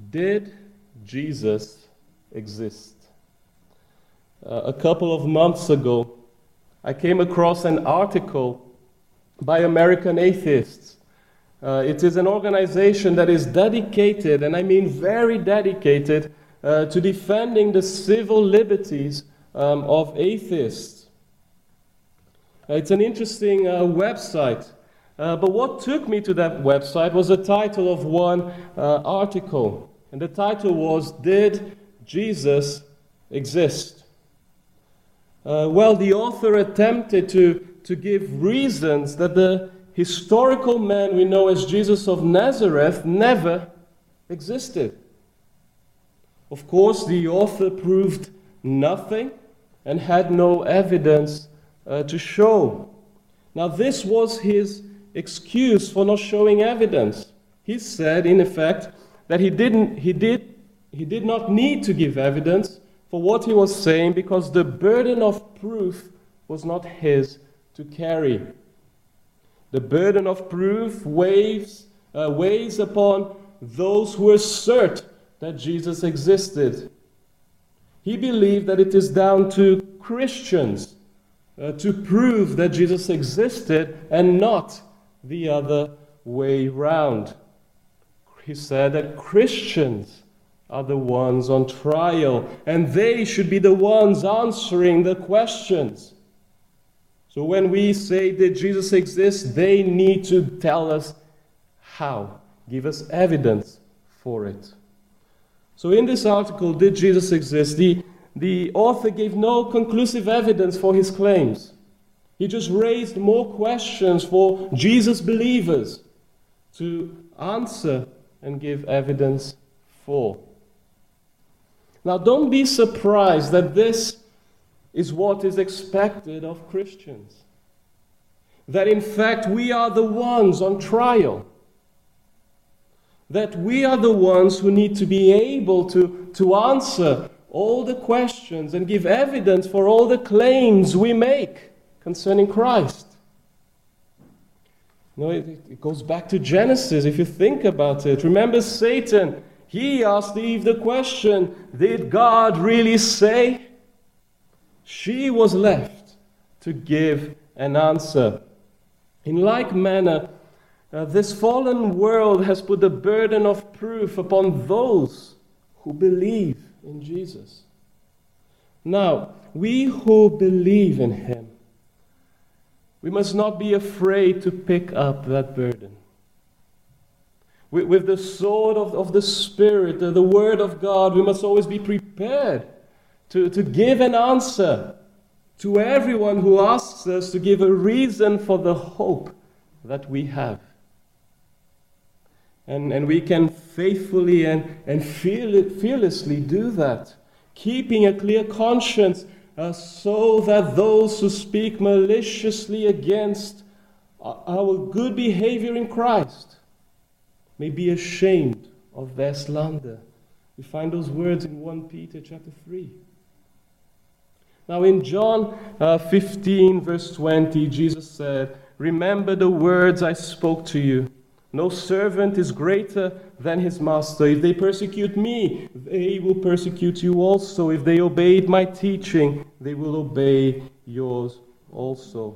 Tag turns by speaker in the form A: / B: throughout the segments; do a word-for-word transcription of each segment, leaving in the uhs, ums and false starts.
A: Did Jesus exist? Uh, a couple of months ago, I came across an article by American Atheists. Uh, it is an organization that is dedicated, and I mean very dedicated, uh, to defending the civil liberties um, of atheists. Uh, it's an interesting uh, website. Uh, but what took me to that website was the title of one uh, article. And the title was, Did Jesus Exist? Uh, well, the author attempted to, to give reasons that the historical man we know as Jesus of Nazareth never existed. Of course, the author proved nothing and had no evidence uh, to show. Now, this was his excuse for not showing evidence. He said, in effect, that he didn't, he did, he did not need to give evidence for what he was saying because the burden of proof was not his to carry. The burden of proof weighs, uh, weighs upon those who assert that Jesus existed. He believed that it is down to Christians uh, to prove that Jesus existed and not the other way round. He said that Christians are the ones on trial, and they should be the ones answering the questions. So when we say, did Jesus exist, they need to tell us how, give us evidence for it. So in this article, Did Jesus Exist?, the, the author gave no conclusive evidence for his claims. He just raised more questions for Jesus believers to answer and give evidence for. Now, don't be surprised that this is what is expected of Christians. That in fact we are the ones on trial. That we are the ones who need to be able to, to answer all the questions and give evidence for all the claims we make concerning Christ. You know, it, it goes back to Genesis, if you think about it. Remember Satan, he asked Eve the question, did God really say? She was left to give an answer. In like manner, uh, this fallen world has put the burden of proof upon those who believe in Jesus. Now, we who believe in him, we must not be afraid to pick up that burden. With, with the sword of, of the Spirit, the, the Word of God, we must always be prepared to, to give an answer to everyone who asks us to give a reason for the hope that we have. And, and we can faithfully and, and fearle- fearlessly do that, keeping a clear conscience uh, so that those who speak maliciously against our good behavior in Christ may be ashamed of their slander. We find those words in First Peter chapter three. Now in John uh, fifteen, verse twenty, Jesus said, remember the words I spoke to you. No servant is greater than his master. If they persecute me, they will persecute you also. If they obeyed my teaching, they will obey yours also.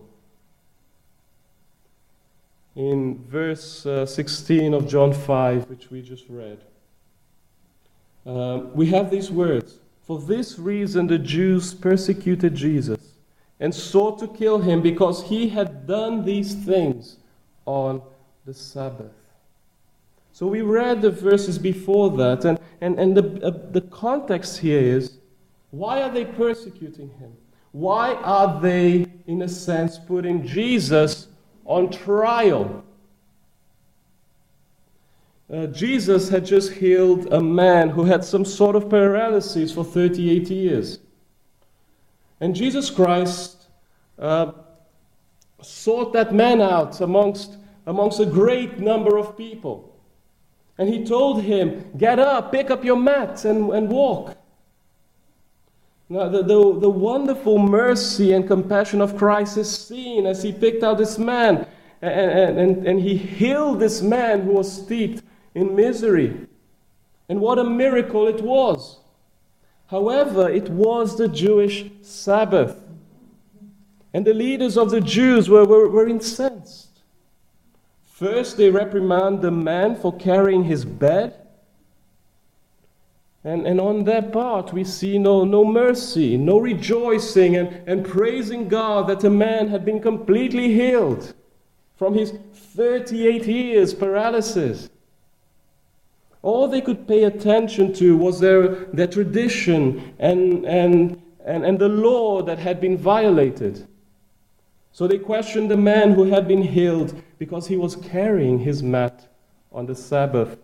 A: In verse uh, sixteen of John five, which we just read, uh, we have these words. For this reason the Jews persecuted Jesus and sought to kill him because he had done these things on the Sabbath. So we read the verses before that, and, and, and the, uh, the context here is, why are they persecuting him? Why are they, in a sense, putting Jesus on trial? Uh, Jesus had just healed a man who had some sort of paralysis for thirty-eight years. And Jesus Christ uh, sought that man out amongst, amongst a great number of people. And he told him, get up, pick up your mat and, and walk. Now, the, the, the wonderful mercy and compassion of Christ is seen as he picked out this man and, and, and, and he healed this man who was steeped in misery. And what a miracle it was. However, it was the Jewish Sabbath. And the leaders of the Jews were, were, were incensed. First, they reprimand the man for carrying his bed. And, and on their part, we see no, no mercy, no rejoicing and, and praising God that the man had been completely healed from his thirty-eight years paralysis. All they could pay attention to was their, their tradition and, and, and, and the law that had been violated. So they questioned the man who had been healed because he was carrying his mat on the Sabbath.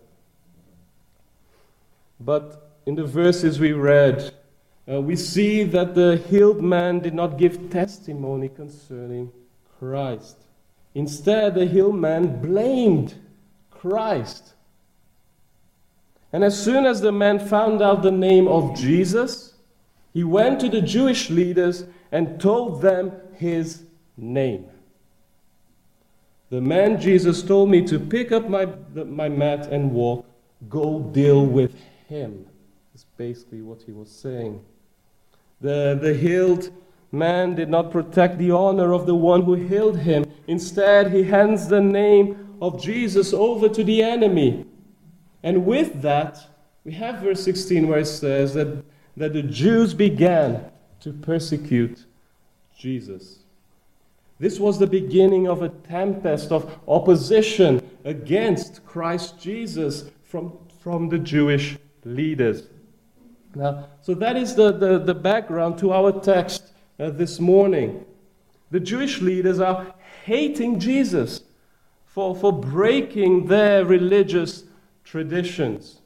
A: But in the verses we read, uh, we see that the healed man did not give testimony concerning Christ. Instead, the healed man blamed Christ. And as soon as the man found out the name of Jesus, he went to the Jewish leaders and told them his name. The man Jesus told me to pick up my, the, my mat and walk. Go deal with him. That's basically what he was saying. The, the healed man did not protect the honor of the one who healed him. Instead, he hands the name of Jesus over to the enemy. And with that, we have verse sixteen where it says that, that the Jews began to persecute Jesus. This was the beginning of a tempest of opposition against Christ Jesus from, from the Jewish leaders. Now, so that is the, the, the background to our text uh, this morning. The Jewish leaders are hating Jesus for, for breaking their religious traditions.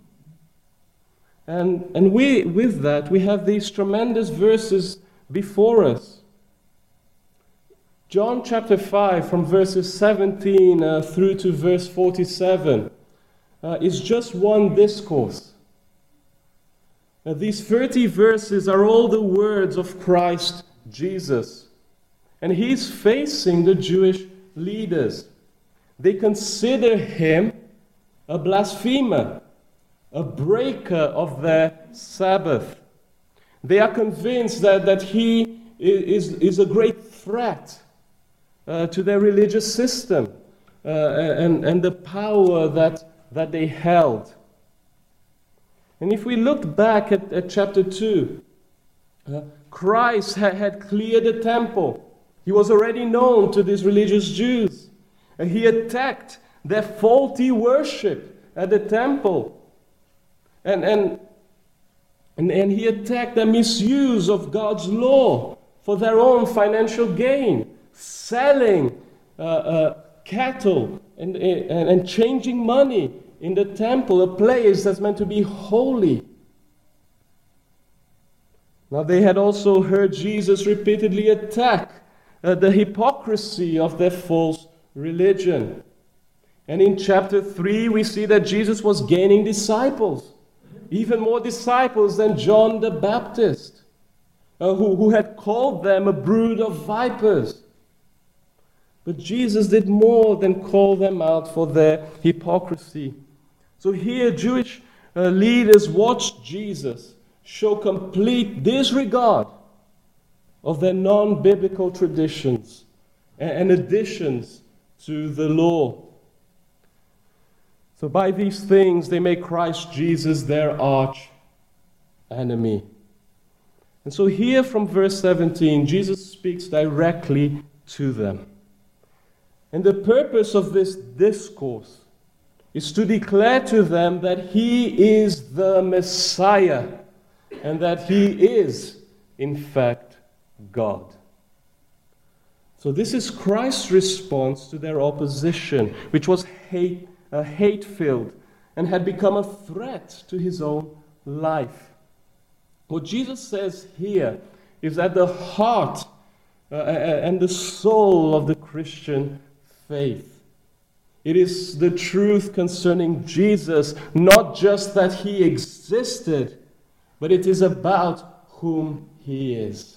A: And, and we, with that, we have these tremendous verses before us. John chapter five, from verses seventeen uh, through to verse forty-seven, uh, is just one discourse. Now, these thirty verses are all the words of Christ Jesus. And he's facing the Jewish leaders. They consider him a blasphemer, a breaker of their Sabbath. They are convinced that, that he is, is a great threat uh, to their religious system uh, and, and the power that, that they held. And if we look back at, at chapter two, uh, Christ had, had cleared the temple. He was already known to these religious Jews. And he attacked their faulty worship at the temple. And, and, and, and he attacked their misuse of God's law for their own financial gain, selling uh, uh, cattle and, and, and changing money in the temple, a place that's meant to be holy. Now, they had also heard Jesus repeatedly attack uh, the hypocrisy of their false religion. And in chapter three, we see that Jesus was gaining disciples, even more disciples than John the Baptist, uh, who, who had called them a brood of vipers. But Jesus did more than call them out for their hypocrisy. So here, Jewish uh, leaders watched Jesus show complete disregard of their non-biblical traditions and, and additions to the law. So by these things, they make Christ Jesus their arch enemy. And so here from verse seventeen, Jesus speaks directly to them. And the purpose of this discourse is to declare to them that he is the Messiah and that he is, in fact, God. So this is Christ's response to their opposition, which was hate, uh, hate-filled and had become a threat to his own life. What Jesus says here is that the heart uh, and the soul of the Christian faith, it is the truth concerning Jesus, not just that he existed, but it is about whom he is.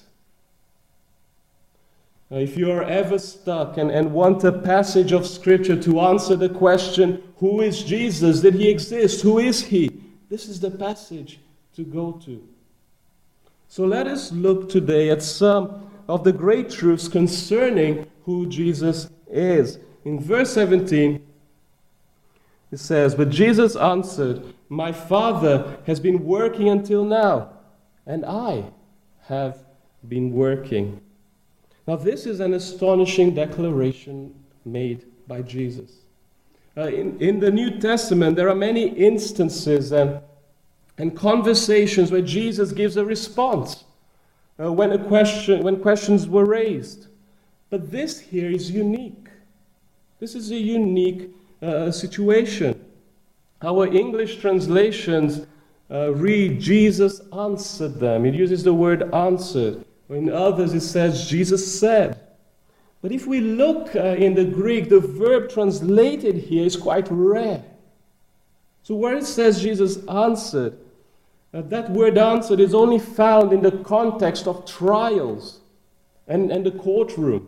A: Now, if you are ever stuck and, and want a passage of Scripture to answer the question, who is Jesus? Did he exist? Who is he? this is the passage to go to. So let us look today at some of the great truths concerning who Jesus is. In verse seventeen, it says, "But Jesus answered, 'My Father has been working until now, and I have been working.'" Now this is an astonishing declaration made by Jesus. Uh, in, in the New Testament, there are many instances and, and conversations where Jesus gives a response uh, when, a question, when questions were raised. But this here is unique. This is a unique uh, situation. Our English translations uh, read, "Jesus answered them." It uses the word "answered." In others it says, "Jesus said." But if we look uh, in the Greek, the verb translated here is quite rare. So where it says Jesus answered, uh, that word "answered" is only found in the context of trials and, and the courtroom.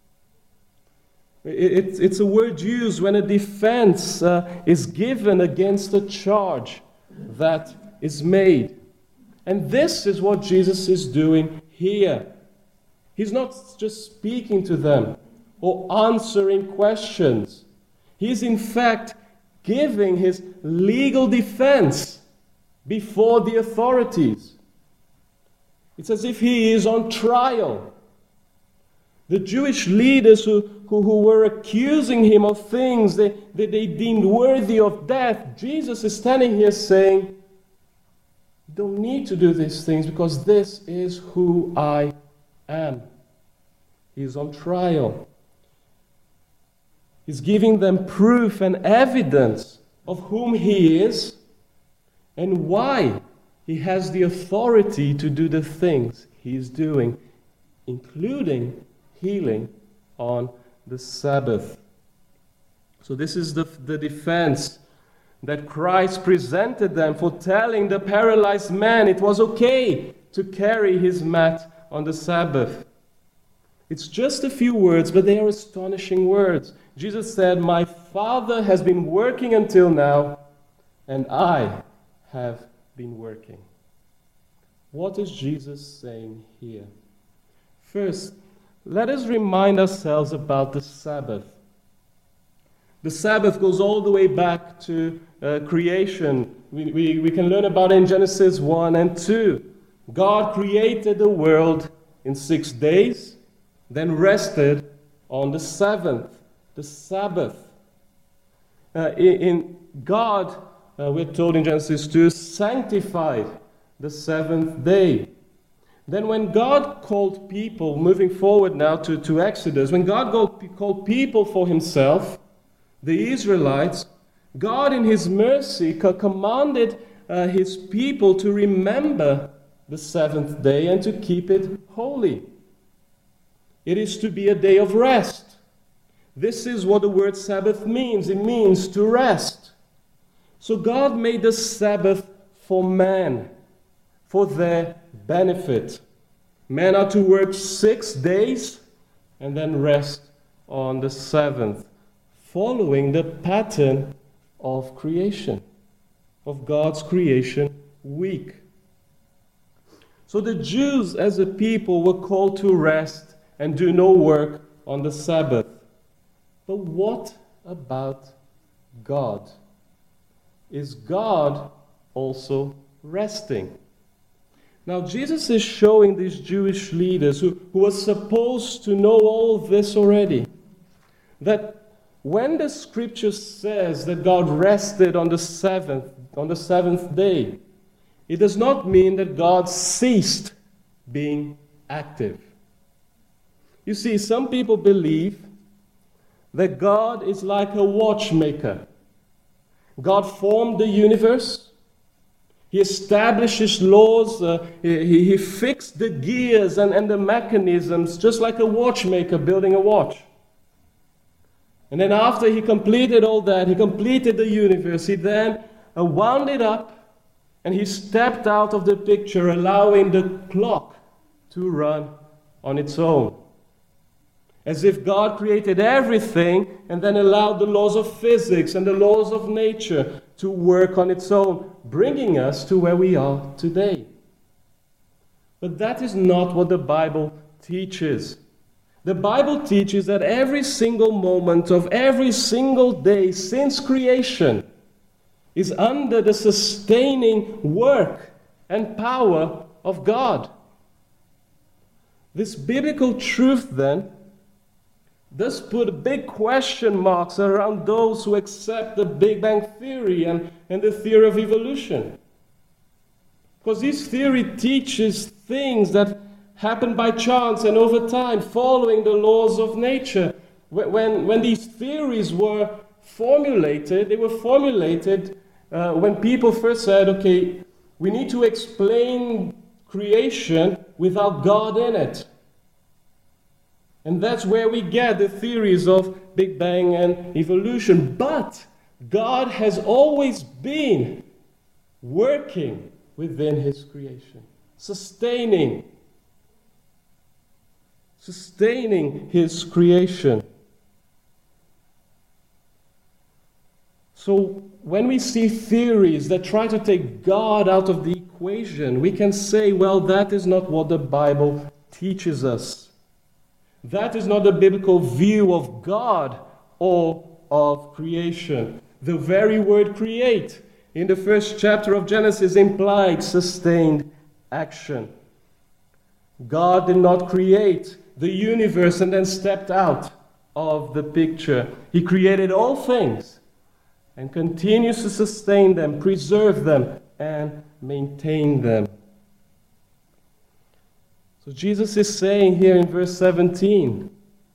A: It, it, it's a word used when a defense uh, is given against a charge that is made. And this is what Jesus is doing here. He's not just speaking to them or answering questions. He's in fact giving his legal defense before the authorities. It's as if he is on trial. The Jewish leaders who, who, who were accusing him of things that they, they deemed worthy of death, Jesus is standing here saying, "You don't need to do these things because this is who I am." He is on trial. He's giving them proof and evidence of whom he is and why he has the authority to do the things he is doing, including healing on the Sabbath. So this is the, the defense that Christ presented them for telling the paralyzed man it was okay to carry his mat on the Sabbath. It's just a few words, but they are astonishing words. Jesus said, "My Father has been working until now, and I have been working." What is Jesus saying here? First, let us remind ourselves about the Sabbath. The Sabbath goes all the way back to uh, creation. We, we, we can learn about it in Genesis one and two. God created the world in six days, then rested on the seventh, the Sabbath. Uh, in, in God, uh, we're told in Genesis two, sanctified the seventh day. Then when God called people, moving forward now to, to Exodus, when God called people for himself, the Israelites, God in his mercy commanded uh, his people to remember the seventh day and to keep it holy. It is to be a day of rest. This is what the word Sabbath means. It means to rest. So God made the Sabbath for man, for their benefit. Men are to work six days and then rest on the seventh, following the pattern of creation, of God's creation week. So the Jews as a people were called to rest and do no work on the Sabbath. But what about God? Is God also resting? Now Jesus is showing these Jewish leaders who, who were supposed to know all this already, that when the scripture says that God rested on the seventh, on the seventh day, it does not mean that God ceased being active. You see, some people believe that God is like a watchmaker. God formed the universe. He established his laws. Uh, he, he fixed the gears and, and the mechanisms just like a watchmaker building a watch. And then after he completed all that, he completed the universe, he then uh, wound it up and he stepped out of the picture, allowing the clock to run on its own. As if God created everything and then allowed the laws of physics and the laws of nature to work on its own, bringing us to where we are today. But that is not what the Bible teaches. The Bible teaches that every single moment of every single day since creation is under the sustaining work and power of God. This biblical truth, then, does put big question marks around those who accept the Big Bang Theory and, and the theory of evolution. Because this theory teaches things that happen by chance and over time, following the laws of nature. When, when these theories were formulated, they were formulated uh, when people first said, okay, we need to explain creation without God in it. And that's where we get the theories of Big Bang and evolution. But God has always been working within His creation, sustaining, sustaining His creation. So when we see theories that try to take God out of the equation, we can say, well, that is not what the Bible teaches us. That is not the biblical view of God or of creation. The very word create in the first chapter of Genesis implied sustained action. God did not create the universe and then stepped out of the picture. He created all things and continues to sustain them, preserve them, and maintain them. So Jesus is saying here in verse seventeen,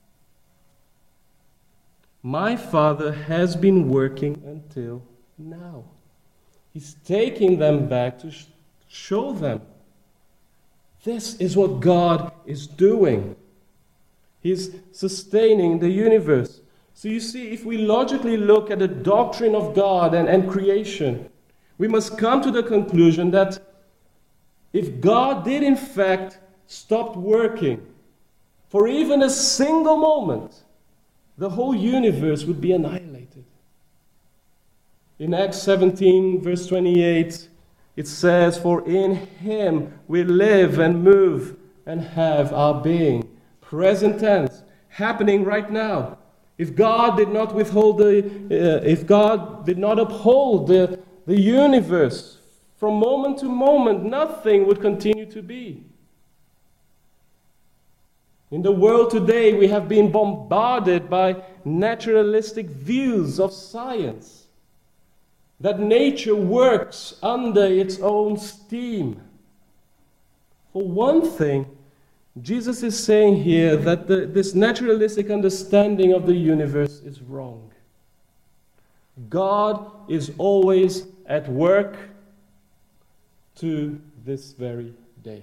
A: my Father has been working until now. He's taking them back to sh- show them this is what God is doing. He's sustaining the universe. So you see, if we logically look at the doctrine of God and, and creation, we must come to the conclusion that if God did in fact stop working for even a single moment, the whole universe would be annihilated. In Acts seventeen, verse twenty-eight, it says, for in Him we live and move and have our being. Present tense, happening right now. If God did not withhold the, uh, if God did not uphold the, the universe from moment to moment, nothing would continue to be. In the world today, we have been bombarded by naturalistic views of science, that nature works under its own steam. For one thing, Jesus is saying here that the, this naturalistic understanding of the universe is wrong. God is always at work to this very day.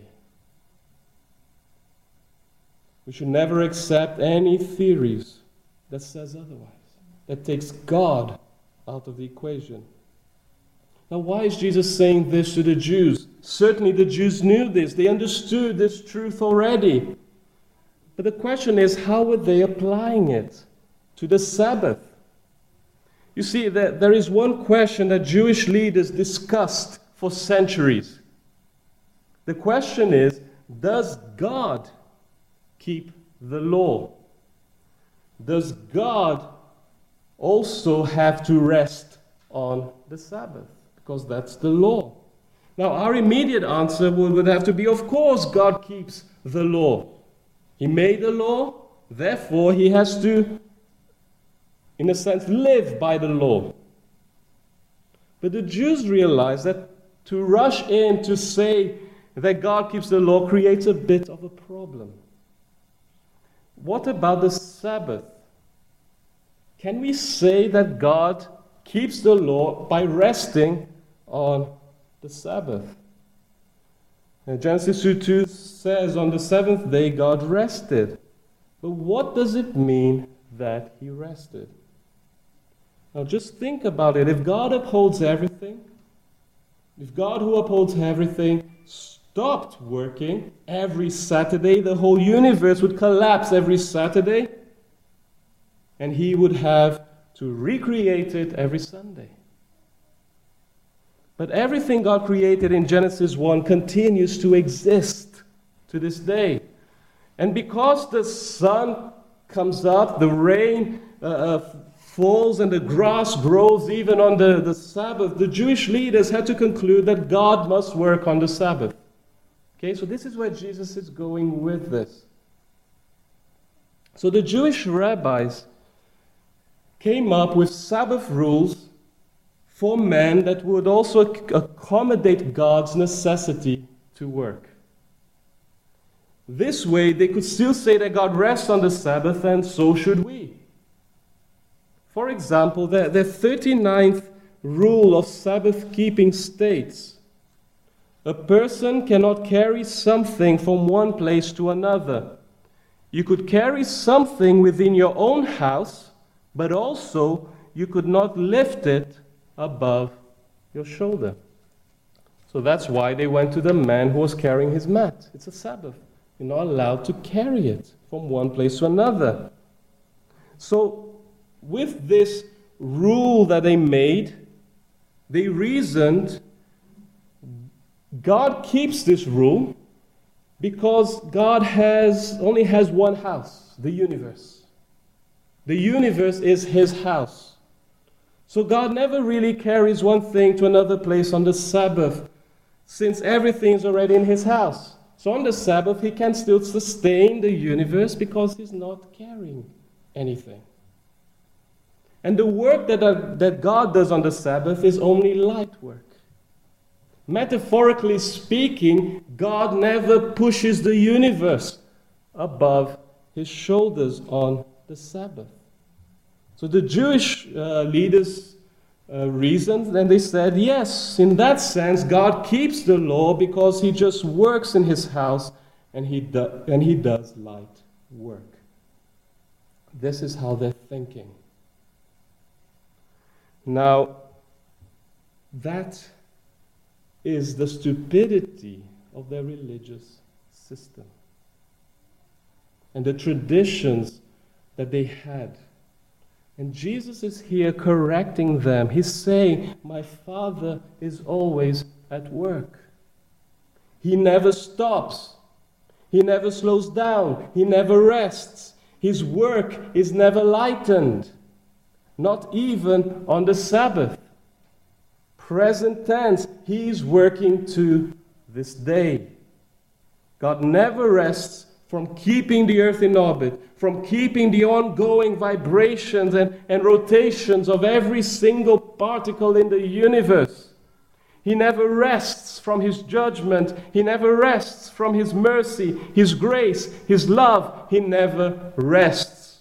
A: We should never accept any theories that says otherwise, that takes God out of the equation. Now, why is Jesus saying this to the Jews? Certainly the Jews knew this. They understood this truth already. But the question is, how were they applying it to the Sabbath? You see, there is one question that Jewish leaders discussed for centuries. The question is, does God keep the law? Does God also have to rest on the Sabbath? Because that's the law. Now, our immediate answer would have to be, of course, God keeps the law. He made the law, therefore He has to, in a sense, live by the law. But the Jews realized that to rush in to say that God keeps the law creates a bit of a problem. What about the Sabbath? Can we say that God keeps the law by resting on the Sabbath? And Genesis two two says, on the seventh day God rested. But what does it mean that He rested? Now just think about it. If God upholds everything, if God who upholds everything stopped working every Saturday, the whole universe would collapse every Saturday, and He would have to recreate it every Sunday. But everything God created in Genesis one continues to exist to this day. And because the sun comes up, the rain uh, uh, falls, and the grass grows even on the, the Sabbath, the Jewish leaders had to conclude that God must work on the Sabbath. Okay, so this is where Jesus is going with this. So the Jewish rabbis came up with Sabbath rules for men that would also accommodate God's necessity to work. This way, they could still say that God rests on the Sabbath, and so should we. For example, the, the thirty-ninth rule of Sabbath keeping states, a person cannot carry something from one place to another. You could carry something within your own house, but also you could not lift it above your shoulder. So that's why they went to the man who was carrying his mat. It's a Sabbath. You're not allowed to carry it from one place to another. So with this rule that they made, they reasoned God keeps this rule because God has only has one house, the universe. The universe is his house. So God never really carries one thing to another place on the Sabbath, since everything is already in his house. So on the Sabbath, he can still sustain the universe because he's not carrying anything. And the work that, uh, that God does on the Sabbath is only light work. Metaphorically speaking, God never pushes the universe above his shoulders on the Sabbath. So the Jewish uh, leaders uh, reasoned, and they said, yes, in that sense, God keeps the law because he just works in his house and he, do- and he does light work. This is how they're thinking. Now, that is the stupidity of their religious system and the traditions that they had. And Jesus is here correcting them. He's saying, my Father is always at work. He never stops. He never slows down. He never rests. His work is never lightened, not even on the Sabbath. Present tense, he is working to this day. God never rests from keeping the earth in orbit, from keeping the ongoing vibrations and, and rotations of every single particle in the universe. He never rests from his judgment. He never rests from his mercy, his grace, his love. He never rests.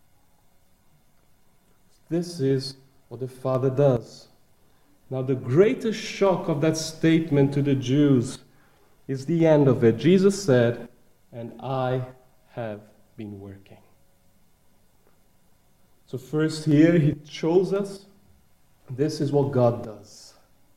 A: This is what the Father does. Now, the greatest shock of that statement to the Jews is the end of it. Jesus said, and I have been working. So first here, he shows us this is what God does.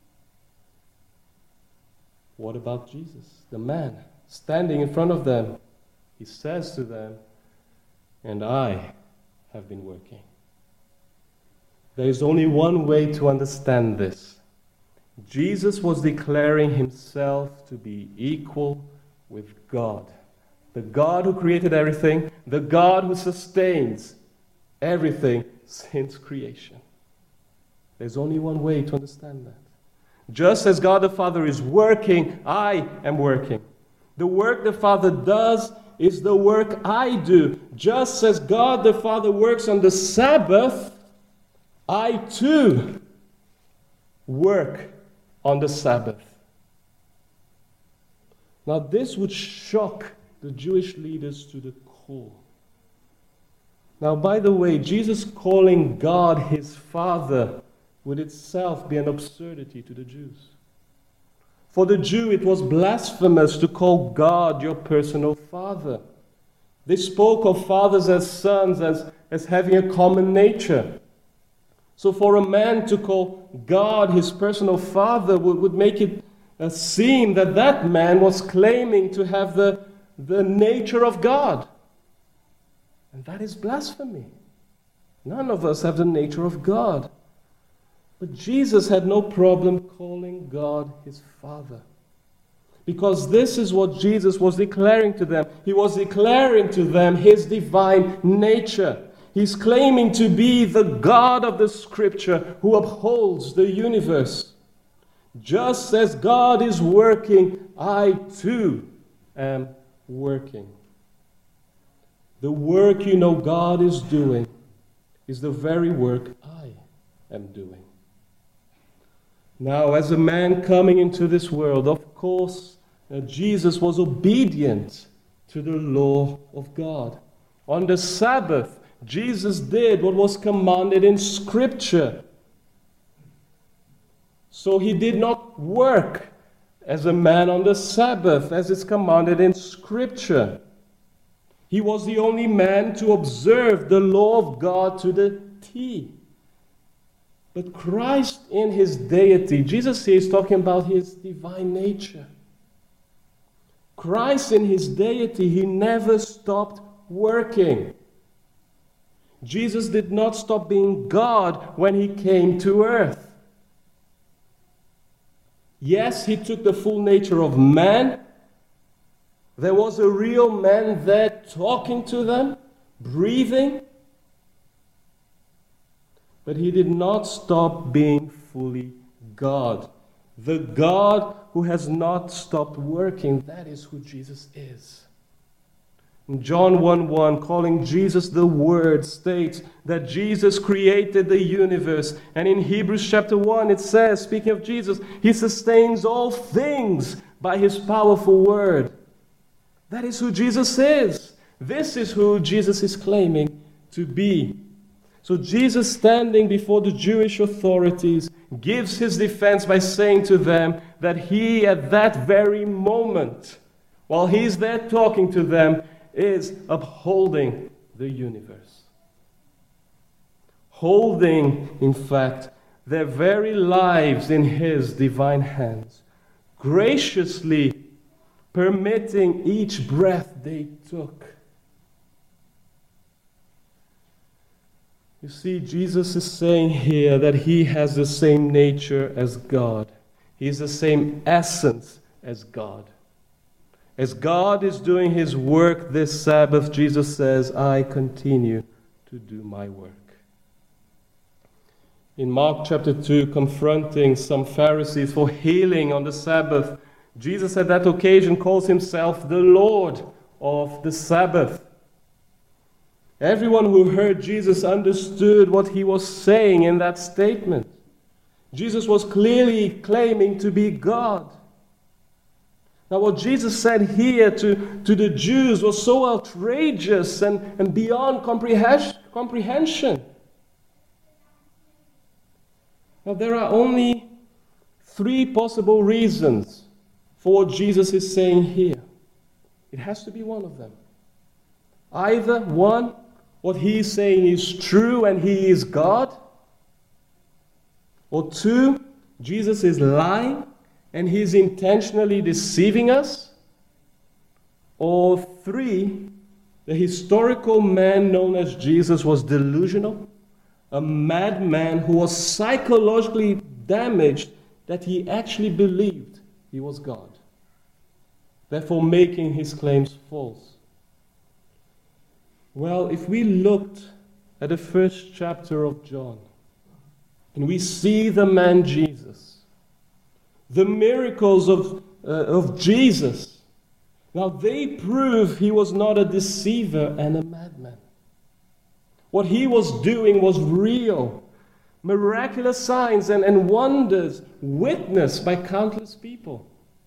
A: What about Jesus, the man standing in front of them? He says to them, and I have been working. There is only one way to understand this. Jesus was declaring himself to be equal with God. The God who created everything, the God who sustains everything since creation. There's only one way to understand that. Just as God the Father is working, I am working. The work the Father does is the work I do. Just as God the Father works on the Sabbath, I too work on the Sabbath. Now this would shock the Jewish leaders to the core. Now, by the way, Jesus calling God his Father would itself be an absurdity to the Jews. For the Jew, it was blasphemous to call God your personal father. They spoke of fathers as sons, as, as having a common nature. So for a man to call God his personal father would, would make it uh, seem that that man was claiming to have the, the nature of God. And that is blasphemy. None of us have the nature of God. But Jesus had no problem calling God his Father. Because this is what Jesus was declaring to them. He was declaring to them his divine nature. He's claiming to be the God of the Scripture who upholds the universe. Just as God is working, I too am working. The work you know God is doing is the very work I am doing. Now, as a man coming into this world, of course, uh, Jesus was obedient to the law of God. On the Sabbath, Jesus did what was commanded in Scripture. So he did not work as a man on the Sabbath, as is commanded in Scripture. He was the only man to observe the law of God to the T. But Christ in his deity, Jesus here is talking about his divine nature. Christ in his deity, he never stopped working. Jesus did not stop being God when he came to earth. Yes, he took the full nature of man. There was a real man there talking to them, breathing. But he did not stop being fully God. The God who has not stopped working, that is who Jesus is. In John one one, calling Jesus the Word, states that Jesus created the universe. And in Hebrews chapter one, it says, speaking of Jesus, he sustains all things by his powerful word. That is who Jesus is. This is who Jesus is claiming to be. So Jesus, standing before the Jewish authorities, gives his defense by saying to them that he, at that very moment, while he's there talking to them, is upholding the universe. Holding, in fact, their very lives in his divine hands, graciously permitting each breath they took. You see, Jesus is saying here that he has the same nature as God. He has the same essence as God. As God is doing his work this Sabbath, Jesus says, I continue to do my work. In Mark chapter two, confronting some Pharisees for healing on the Sabbath, Jesus at that occasion calls himself the Lord of the Sabbath. Everyone who heard Jesus understood what he was saying in that statement. Jesus was clearly claiming to be God. Now what Jesus said here to, to the Jews was so outrageous and, and beyond comprehension. Now there are only three possible reasons for what Jesus is saying here. It has to be one of them. Either one, what he is saying is true and he is God. Or two, Jesus is lying and he is intentionally deceiving us. Or three, the historical man known as Jesus was delusional, a madman who was psychologically damaged that he actually believed he was God, therefore making his claims false. Well, if we looked at the first chapter of John, and we see the man Jesus, the miracles of, uh, of Jesus, now they prove he was not a deceiver and a madman. What he was doing was real, miraculous signs and, and wonders witnessed by countless people.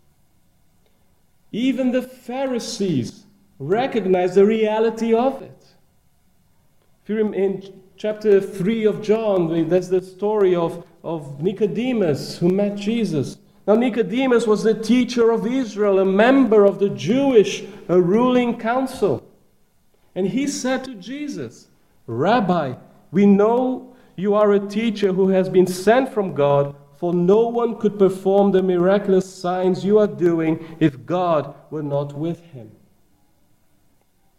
A: Even the Pharisees recognized the reality of it. If you remember in chapter three of John, there's the story of, of Nicodemus who met Jesus. Now Nicodemus was the teacher of Israel, a member of the Jewish uh, ruling council. And he said to Jesus, Rabbi, we know you are a teacher who has been sent from God, for no one could perform the miraculous signs you are doing if God were not with him.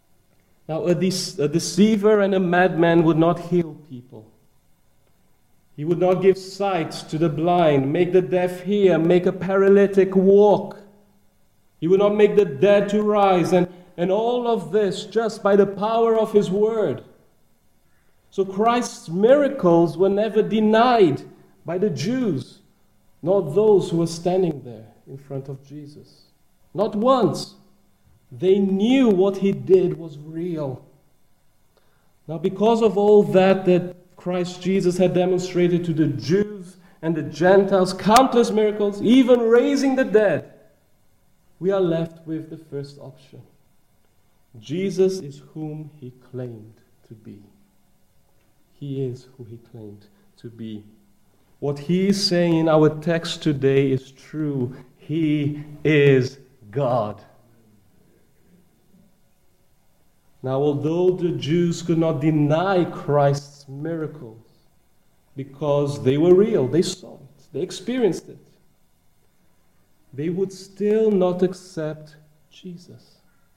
A: Now, a, de- a deceiver and a madman would not heal people. He would not give sight to the blind, make the deaf hear, make a paralytic walk. He would not make the dead to rise, and, and all of this just by the power of His word. So Christ's miracles were never denied by the Jews, nor those who were standing there in front of Jesus. Not once. They knew what He did was real. Now, because of all that that Christ Jesus had demonstrated to the Jews and the Gentiles, countless miracles, even raising the dead, we are left with the first option. Jesus is whom He claimed to be. He is who He claimed to be. What He is saying in our text today is true. He is God. Now, although the Jews could not deny Christ's miracles because they were real, they saw it, they experienced it, they would still not accept Jesus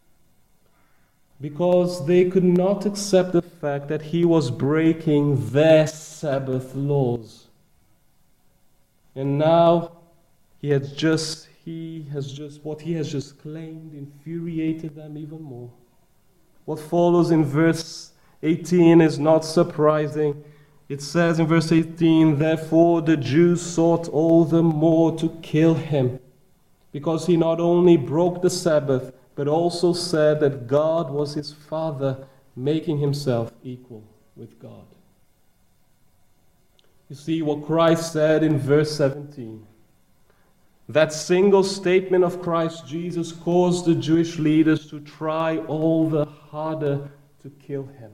A: because they could not accept the fact that He was breaking their Sabbath laws. And now he has just he has just what he has just claimed infuriated them even more. What follows in verse eighteen is not surprising. It says in verse eighteen, "Therefore the Jews sought all the more to kill Him, because He not only broke the Sabbath, but also said that God was His Father, making Himself equal with God." You see what Christ said in verse seventeen. That single statement of Christ Jesus caused the Jewish leaders to try all the harder to kill Him.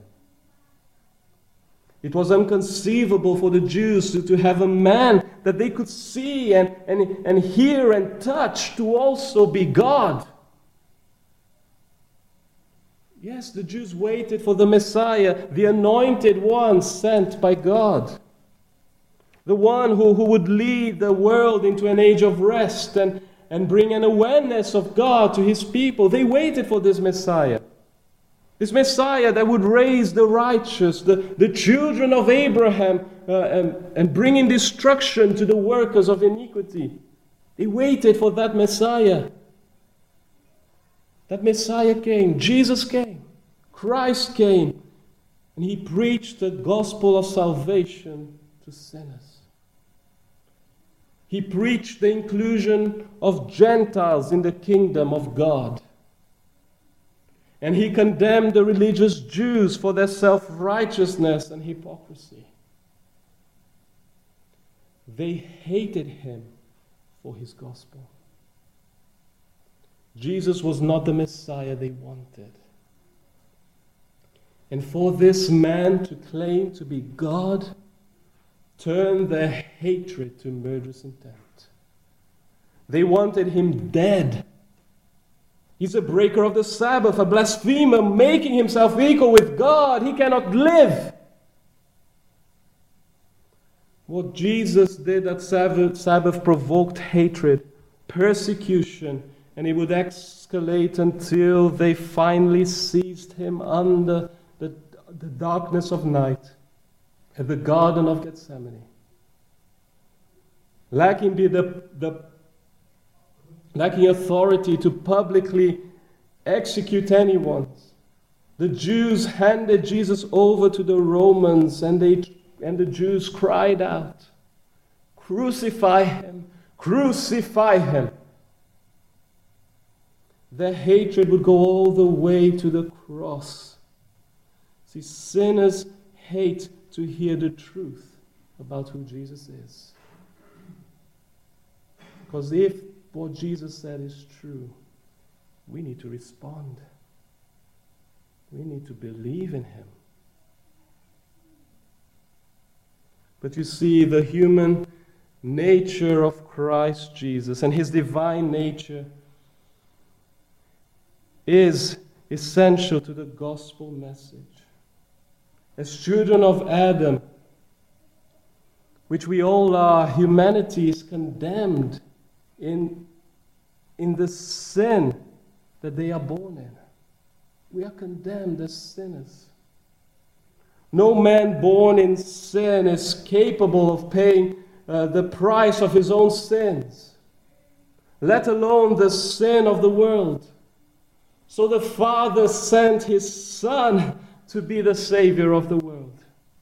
A: It was inconceivable for the Jews to, to have a man that they could see and, and, and hear and touch to also be God. Yes, the Jews waited for the Messiah, the anointed one sent by God. The one who, who would lead the world into an age of rest and, and bring an awareness of God to His people. They waited for this Messiah. This Messiah that would raise the righteous, the, the children of Abraham, uh, and, and bring in destruction to the workers of iniquity. They waited for that Messiah. That Messiah came. Jesus came. Christ came. And He preached the gospel of salvation to sinners. He preached the inclusion of Gentiles in the kingdom of God. And He condemned the religious Jews for their self-righteousness and hypocrisy. They hated Him for His gospel. Jesus was not the Messiah they wanted. And for this man to claim to be God, turned their hatred to murderous intent. They wanted Him dead. He's a breaker of the Sabbath, a blasphemer, making Himself equal with God. He cannot live. What Jesus did at Sabbath, Sabbath provoked hatred, persecution, and it would escalate until they finally seized Him under the, the darkness of night at the Garden of Gethsemane. Lacking the, the lacking authority to publicly execute anyone, the Jews handed Jesus over to the Romans, and they and the Jews cried out, "Crucify Him! Crucify Him!" Their hatred would go all the way to the cross. See, sinners hate to hear the truth about who Jesus is. Because if what Jesus said is true, we need to respond. We need to believe in Him. But you see, the human nature of Christ Jesus and His divine nature is essential to the gospel message. As children of Adam, which we all are, humanity is condemned in, in the sin that they are born in. We are condemned as sinners. No man born in sin is capable of paying uh, the price of his own sins, let alone the sin of the world. So the Father sent his Son to be the Savior of the world.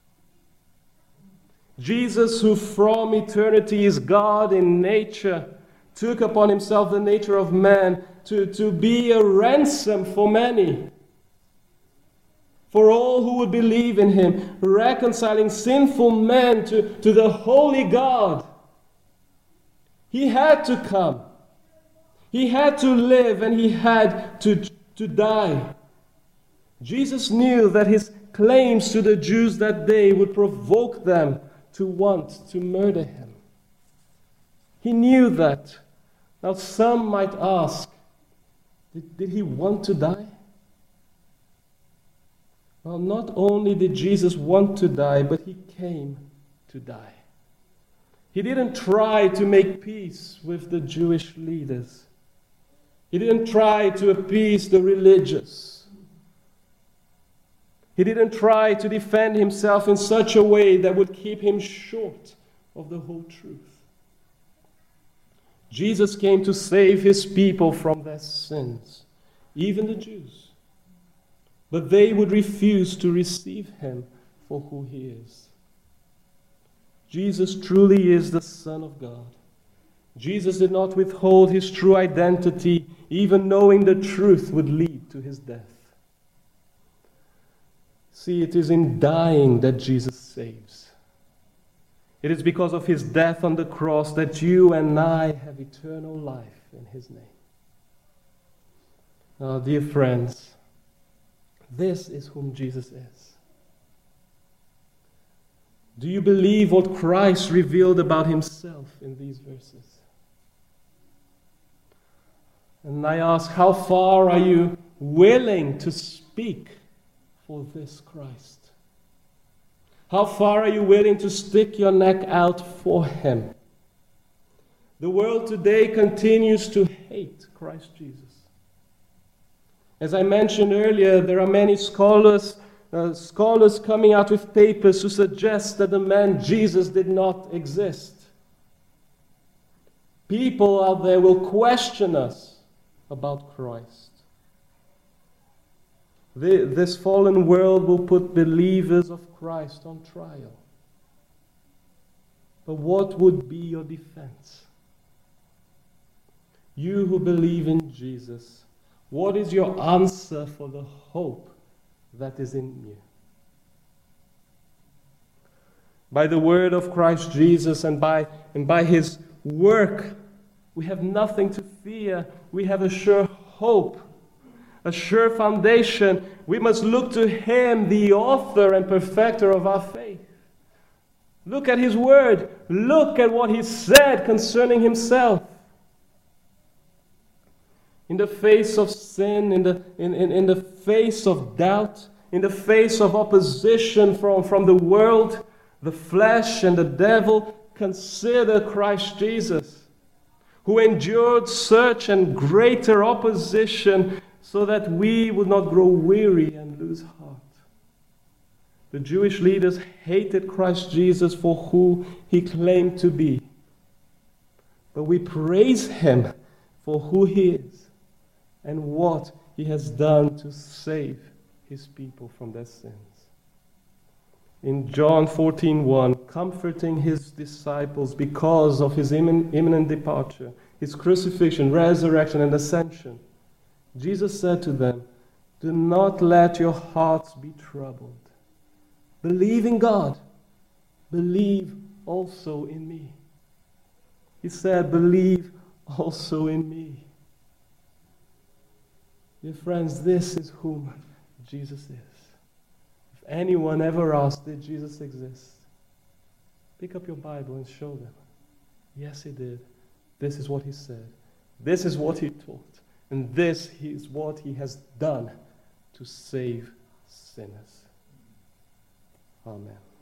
A: Jesus, who from eternity is God in nature, took upon himself the nature of man to, to be a ransom for many, for all who would believe in him, reconciling sinful men to, to the holy God. He had to come. He had to live, and he had to, to die. Jesus knew that his claims to the Jews that day would provoke them to want to murder him. He knew that. Now some might ask, did, did he want to die? Well, not only did Jesus want to die, but he came to die. He didn't try to make peace with the Jewish leaders. He didn't try to appease the religious. He didn't try to defend himself in such a way that would keep him short of the whole truth. Jesus came to save his people from their sins, even the Jews. But they would refuse to receive him for who he is. Jesus truly is the Son of God. Jesus did not withhold his true identity, even knowing the truth would lead to his death. See, it is in dying that Jesus saves. It is because of his death on the cross that you and I have eternal life in his name. Now, dear friends, this is whom Jesus is. Do you believe what Christ revealed about himself in these verses? And I ask, how far are you willing to speak for this Christ? How far are you willing to stick your neck out for him? The world today continues to hate Christ Jesus. As I mentioned earlier, there are many scholars, uh, scholars coming out with papers to suggest that the man Jesus did not exist. People out there will question us about Christ. The, this fallen world will put believers of Christ on trial. But what would be your defense? You who believe in Jesus, what is your answer for the hope that is in you? By the word of Christ Jesus and by, and by his work, we have nothing to fear. We have a sure hope, a sure foundation. We must look to him, the author and perfecter of our faith. Look at his word. Look at what he said concerning himself. In the face of sin, in the, in, in, in the face of doubt, in the face of opposition from, from the world, the flesh and the devil, consider Christ Jesus, who endured such and greater opposition so that we would not grow weary and lose heart. The Jewish leaders hated Christ Jesus for who he claimed to be. But we praise him for who he is and what he has done to save his people from their sins. In John fourteen one, comforting his disciples because of his imminent departure, his crucifixion, resurrection, and ascension, Jesus said to them, "Do not let your hearts be troubled. Believe in God. Believe also in me." He said, "Believe also in me." Dear friends, this is whom Jesus is. If anyone ever asks, did Jesus exist? Pick up your Bible and show them. Yes, he did. This is what he said. This is what he taught. And this is what he has done to save sinners. Amen.